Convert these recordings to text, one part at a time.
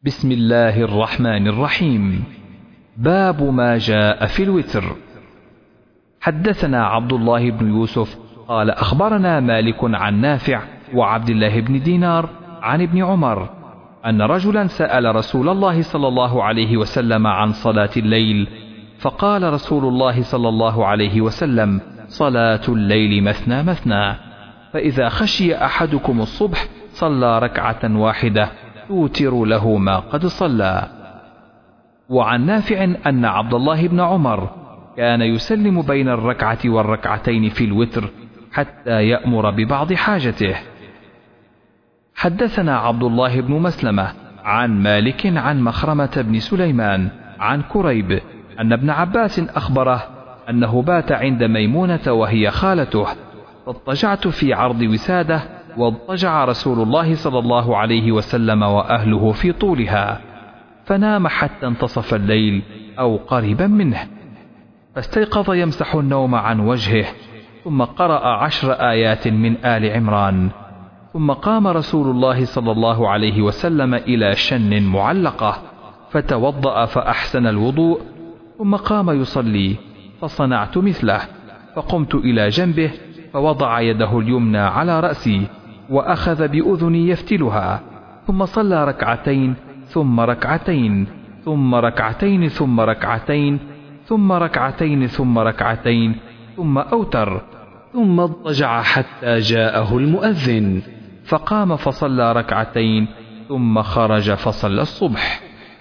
بسم الله الرحمن الرحيم. باب ما جاء في الوتر. حدثنا عبد الله بن يوسف قال أخبرنا مالك عن نافع وعبد الله بن دينار عن ابن عمر أن رجلا سأل رسول الله صلى الله عليه وسلم عن صلاة الليل، فقال رسول الله صلى الله عليه وسلم: صلاة الليل مثنى مثنى، فإذا خشي أحدكم الصبح صلى ركعة واحدة توتر له ما قد صلى. وعن نافع أن عبد الله بن عمر كان يسلم بين الركعة والركعتين في الوتر حتى يأمر ببعض حاجته. حدثنا عبد الله بن مسلمة عن مالك عن مخرمة بن سليمان عن كريب أن ابن عباس أخبره أنه بات عند ميمونة وهي خالته، فاضطجعت في عرض وسادة، واضطجع رسول الله صلى الله عليه وسلم وأهله في طولها، فنام حتى انتصف الليل أو قريبا منه، فاستيقظ يمسح النوم عن وجهه، ثم قرأ 10 آيات من آل عمران، ثم قام رسول الله صلى الله عليه وسلم إلى شن معلقة فتوضأ فأحسن الوضوء، ثم قام يصلي، فصنعت مثله، فقمت إلى جنبه فوضع يده اليمنى على رأسي وأخذ بأذني يفتلها، ثم صلى ركعتين ثم ركعتين ثم ركعتين ثم ركعتين ثم ركعتين ثم ركعتين ثم أوتر، ثم اضطجع حتى جاءه المؤذن، فقام فصلى ركعتين ثم خرج فصلى الصبح.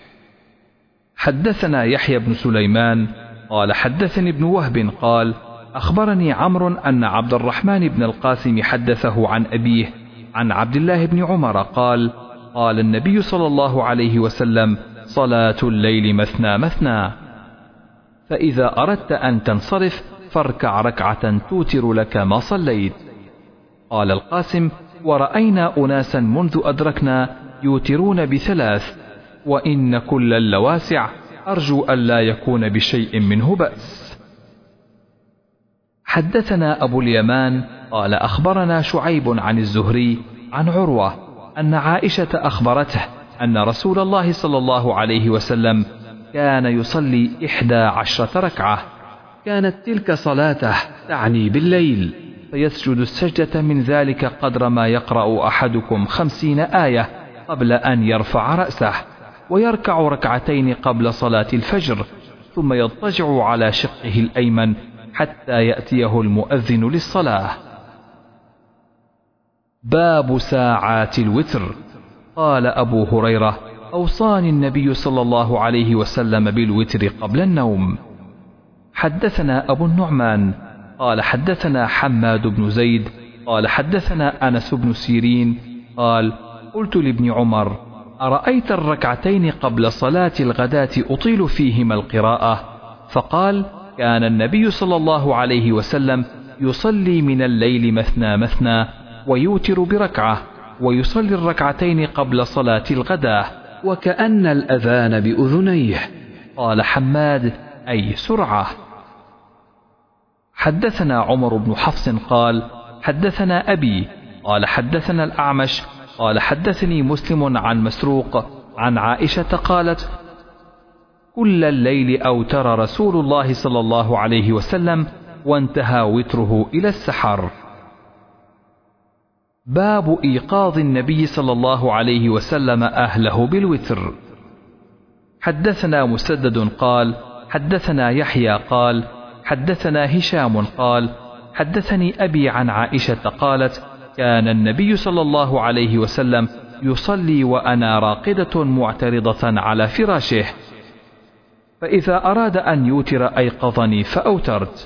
حدثنا يحيى بن سليمان قال حدثني ابن وهب قال أخبرني عمرو أن عبد الرحمن بن القاسم حدثه عن أبيه عن عبد الله بن عمر قال: قال النبي صلى الله عليه وسلم: صلاة الليل مثنى مثنى، فإذا أردت أن تنصرف فاركع ركعة توتر لك ما صليت. قال القاسم: ورأينا أناسا منذ أدركنا يوترون ب3، وإن كلا لواسع، أرجو أن لا يكون بشيء منه بأس. حدثنا أبو اليمان قال أخبرنا شعيب عن الزهري عن عروة أن عائشة أخبرته أن رسول الله صلى الله عليه وسلم كان يصلي 11 ركعة، كانت تلك صلاته تعني بالليل، فيسجد السجدة من ذلك قدر ما يقرأ أحدكم 50 آية قبل أن يرفع رأسه، ويركع ركعتين قبل صلاة الفجر، ثم يضطجع على شقه الأيمن حتى يأتيه المؤذن للصلاة. باب ساعات الوتر. قال أبو هريرة: أوصاني النبي صلى الله عليه وسلم بالوتر قبل النوم. حدثنا أبو النعمان قال حدثنا حماد بن زيد قال حدثنا أنس بن سيرين قال: قلت لابن عمر: أرأيت الركعتين قبل صلاة الغداة أطيل فيهما القراءة؟ فقال: كان النبي صلى الله عليه وسلم يصلي من الليل مثنى مثنى ويوتر بركعة، ويصلي الركعتين قبل صلاة الغداة وكأن الأذان بأذنيه. قال حماد: أي سرعة. حدثنا عمر بن حفص قال حدثنا أبي قال حدثنا الأعمش قال حدثني مسلم عن مسروق عن عائشة قالت: كل الليل أوتر رسول الله صلى الله عليه وسلم، وانتهى وتره إلى السحر. باب إيقاظ النبي صلى الله عليه وسلم أهله بالوتر. حدثنا مسدد قال حدثنا يحيى قال حدثنا هشام قال حدثني أبي عن عائشة قالت: كان النبي صلى الله عليه وسلم يصلي وأنا راقدة معترضة على فراشه، فإذا أراد أن يوتر أيقظني فأوترت.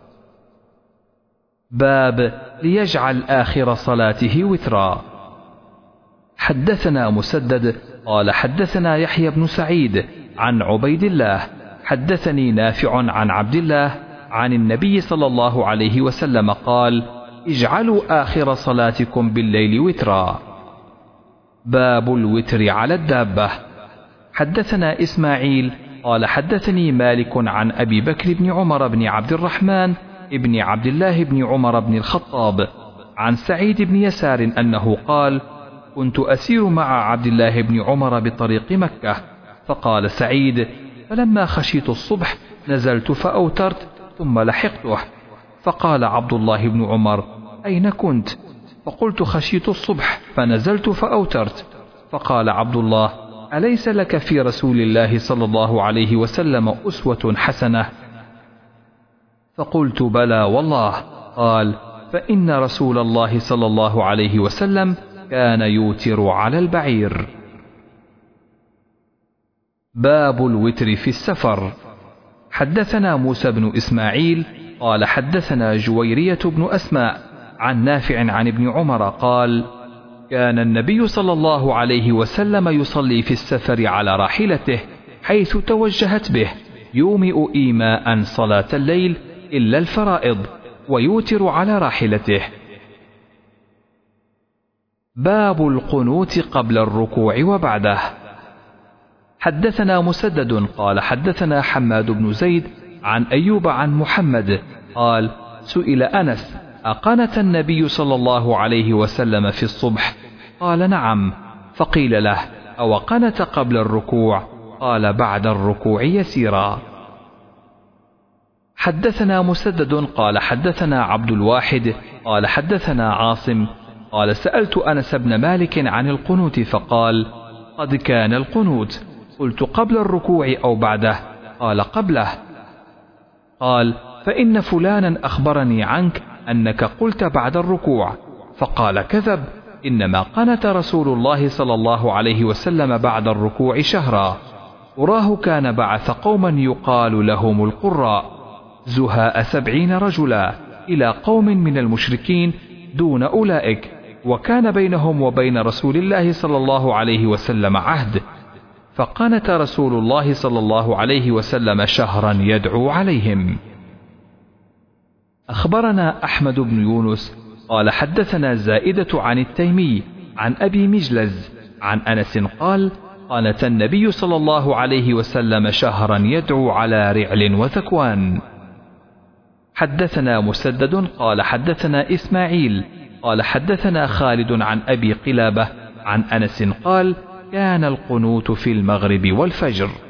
باب ليجعل آخر صلاته وترا. حدثنا مسدد قال حدثنا يحيى بن سعيد عن عبيد الله حدثني نافع عن عبد الله عن النبي صلى الله عليه وسلم قال: اجعلوا آخر صلاتكم بالليل وترا. باب الوتر على الدابة. حدثنا إسماعيل قال حدثني مالك عن أبي بكر بن عمر بن عبد الرحمن ابن عبد الله بن عمر بن الخطاب عن سعيد بن يسار أنه قال: كنت أسير مع عبد الله بن عمر بطريق مكة. فقال سعيد: فلما خشيت الصبح نزلت فأوترت ثم لحقته. فقال عبد الله بن عمر: أين كنت؟ فقلت: خشيت الصبح فنزلت فأوترت. فقال عبد الله: أليس لك في رسول الله صلى الله عليه وسلم أسوة حسنة؟ فقلت: بلى والله. قال: فإن رسول الله صلى الله عليه وسلم كان يوتر على البعير. باب الوتر في السفر. حدثنا موسى بن إسماعيل قال حدثنا جويرية بن أسماء عن نافع عن ابن عمر قال: كان النبي صلى الله عليه وسلم يصلي في السفر على راحلته حيث توجهت به، يومئ إيماء صلاة الليل إلا الفرائض، ويوتر على راحلته. باب القنوت قبل الركوع وبعده. حدثنا مسدد قال حدثنا حماد بن زيد عن أيوب عن محمد قال: سئل أنس: أقنت النبي صلى الله عليه وسلم في الصبح؟ قال: نعم. فقيل له: أو قنت قبل الركوع؟ قال: بعد الركوع يسيرا. حدثنا مسدد قال حدثنا عبد الواحد قال حدثنا عاصم قال: سألت أنس بن مالك عن القنوت فقال: قد كان القنوت. قلت: قبل الركوع أو بعده؟ قال: قبله. قال: فإن فلانا أخبرني عنك أنك قلت بعد الركوع. فقال: كذب، إنما قنت رسول الله صلى الله عليه وسلم بعد الركوع شهرا، وراه كان بعث قوما يقال لهم القراء، زهاء 70 رجلا إلى قوم من المشركين دون أولئك، وكان بينهم وبين رسول الله صلى الله عليه وسلم عهد، فقنت رسول الله صلى الله عليه وسلم شهرا يدعو عليهم. أخبرنا أحمد بن يونس قال حدثنا زائدة عن التيمي عن أبي مجلز عن أنس قال: قنت النبي صلى الله عليه وسلم شهرا يدعو على رعل وذكوان. حدثنا مسدد قال حدثنا إسماعيل قال حدثنا خالد عن أبي قلابة عن أنس قال: كان القنوت في المغرب والفجر.